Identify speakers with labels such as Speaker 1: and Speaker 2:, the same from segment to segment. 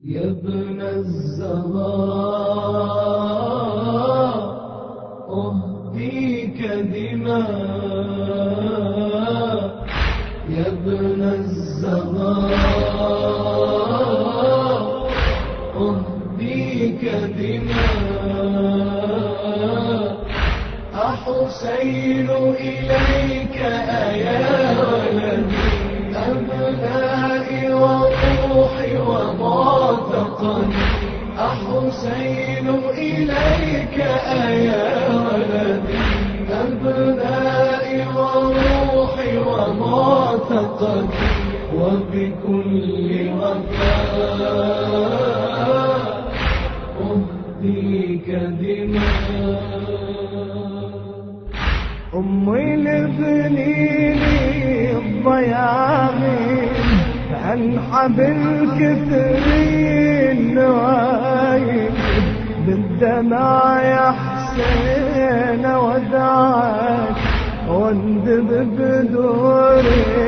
Speaker 1: يا ابن الزهراء أهديك دماء، يا ابن الزهراء أهديك دماء. أحسين إليك أيا ولدي أبنائي وروحي ومعتقدي. أحسين إليك أيا ولدي أبنائي وروحي ومعتقدي. وبكل وفاء أهديك دماء.
Speaker 2: أمي لبنيني الضياغين عن حبل كثرين نوايم بالدمع يا حسين ودعك واندب بدور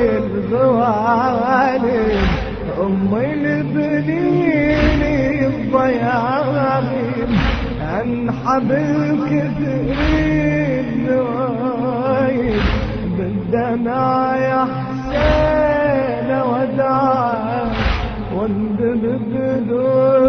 Speaker 2: الغوالب. أمي لبنيني الضياغين عن حبل كثرين نوايم بالدمع يا حسين ودعك واندب بدور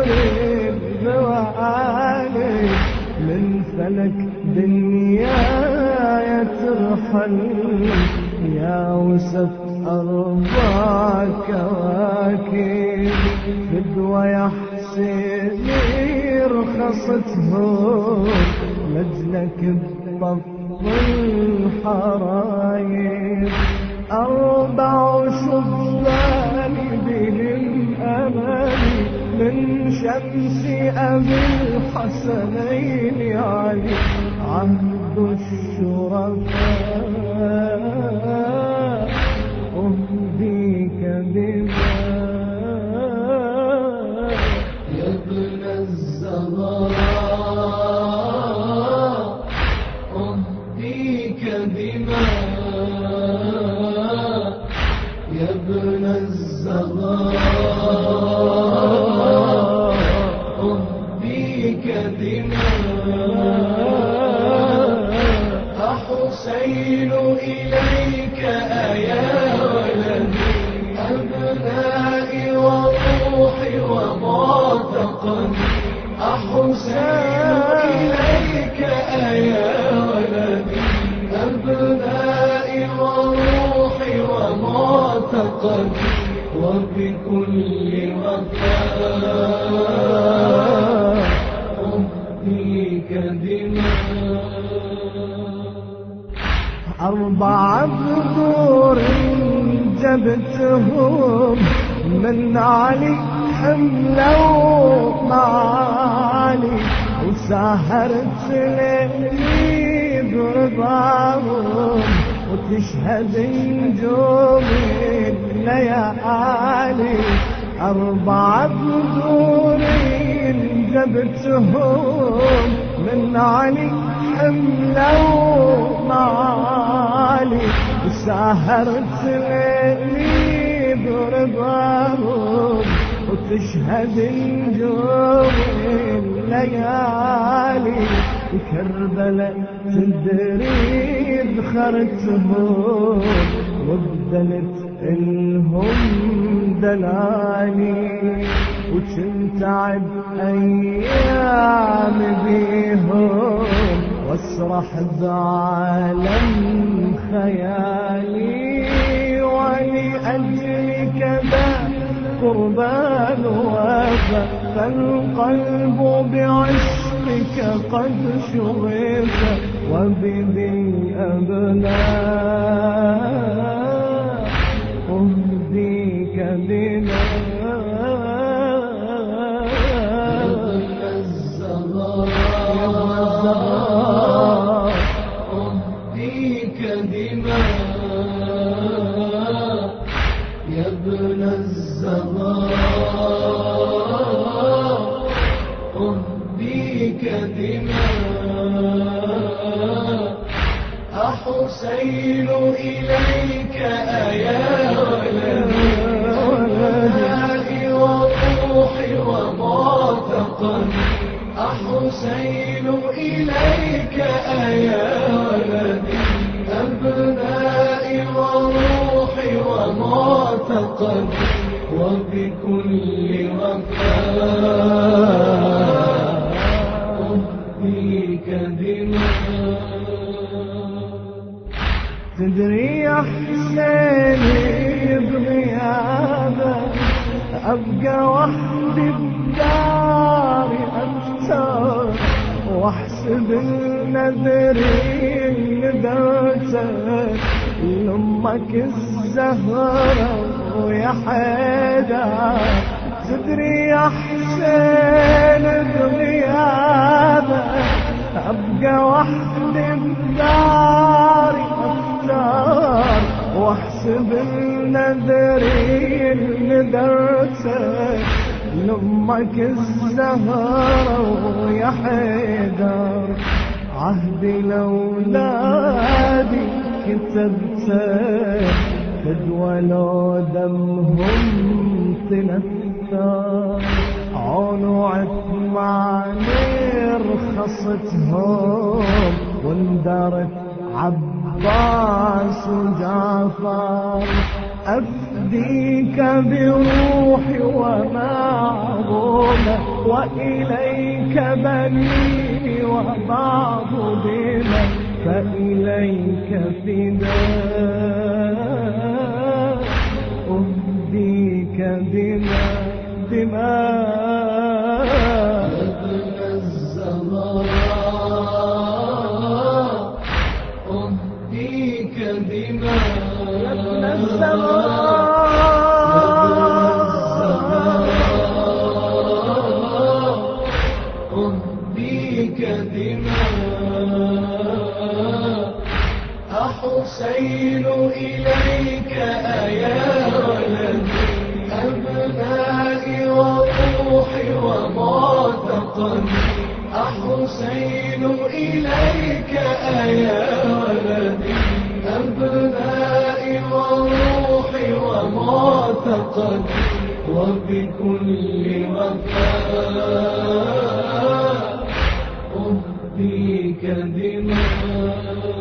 Speaker 2: الغوالب. من فلك دنيا ترحل يا وسط أرض كواكب. بدوى يا حسين رخصتهم لجلك بطف الحرايب. 4 شبان بهم أماني من شمس أبي الحسنين علي عهد الشرفاء. أهديك دماء
Speaker 1: يا ابن الزهراء أهديك دماء، يا ابن الزهراء أهديك دماء. أحسين إليك أيا ولدي أبنائي وروحي ومعتقدي. أحسين إليك أيا ولدي أبنائي وروحي ومعتقدي. وبكل وفاء أهديك دماء.
Speaker 2: 4 بدور جبتهم من علي حملوا معالي وسهرت ليلي برضاهم وتشهد نجوم الليالي. 4 بدور جبتهم من علي حملوا معالي وسهرت ليلي برضاهم وتشهد نجوم الليالي. كربلاء تدري ذخرتهم وبدلت إلهم دلالي. وكنت عد أيام بيهم واسرح بعالم خيالي. ولأجلك ذا قربان وفى فالقلب بعشقك قد شغف. وبذي الأبناء أهديك دماء.
Speaker 1: أهديك دماء، يا ابن الزهراء أهديك دماء. أحسين إليك أيا ولدي أحسين إليك أيا ولدي أبنائي وروحي ومعتقدي وبكل وفاء أهديك دماء. تدري يا حسين بغيابك أبقى وحدي بداري أبتر واحسب النذرين ندرتك لأمك الزهرة ويا حيدر. تدري يا حسين بغيابك أبقى وحدي بداري أبتر واحسب النذرين ندرتك لأمك الزهرة ويا حيدر. عهدي لأولادي كتبته فدوى لو دمهم تنثر عون وعثماني رخصتهم واندرت عباس وجعفر. أفديك بروحي ومعظومة وإليك بني وبعض دمى فإليك فداء أهديك دماء دماء. ابن الزهراء أهديك دماء ابن الزهراء أهديك دماء. أحسين إليك أيا ولدي أبنائي وروحي ومعتقدي. أحسين إليك أيا ولدي أبنائي وروحي ومعتقدي وبكل وفاء أهديك دماء.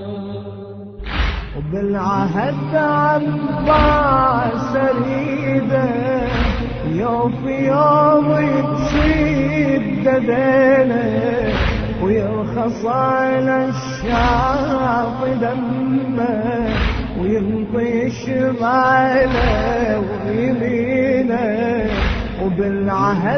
Speaker 1: وبالعهد عباس أريده يوم في يوم يبشد دينه ويرخص على الشعب دمه ويمضي شماله ويمينه. وبالعهد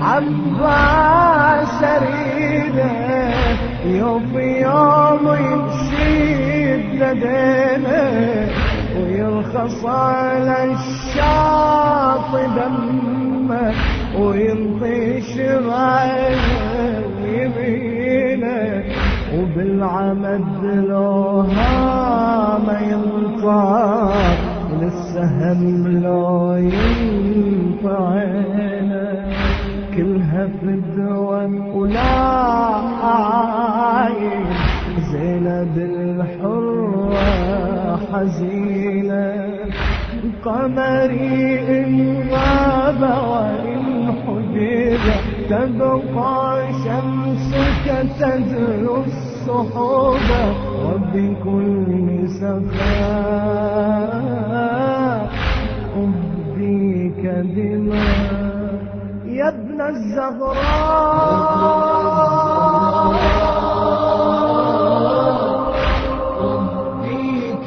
Speaker 1: عباس أريده يوم في يوم يبشد دينه ويرخص على الشعب دمه ويمضي شماله ويمينه. وبالعمد لوها ما ينطق للسهم لو ينطعينه كلها فدوى ولا عاين. زينب الحرة حزينة قمري إن غاب وإن حجب تبقى شمسك تدلو الصحوبة وبكل سخاء أهديك دماء. يا ابن الزهراء أهديك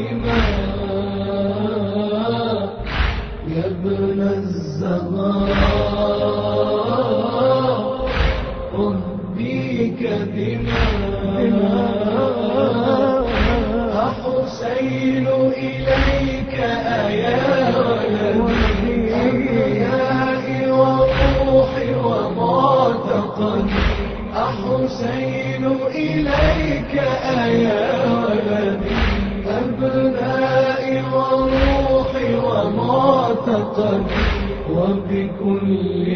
Speaker 1: دماء. يا ابن الزهراء أهديك دماء. أحسين إليك أيا ولدي أبنائي وروحي ومعتقدي. أحسين إليك أيا ولدي أبنائي وروحي ومعتقدي وبكل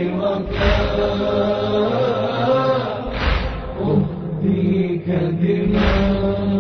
Speaker 1: وفاء أهديك دماء.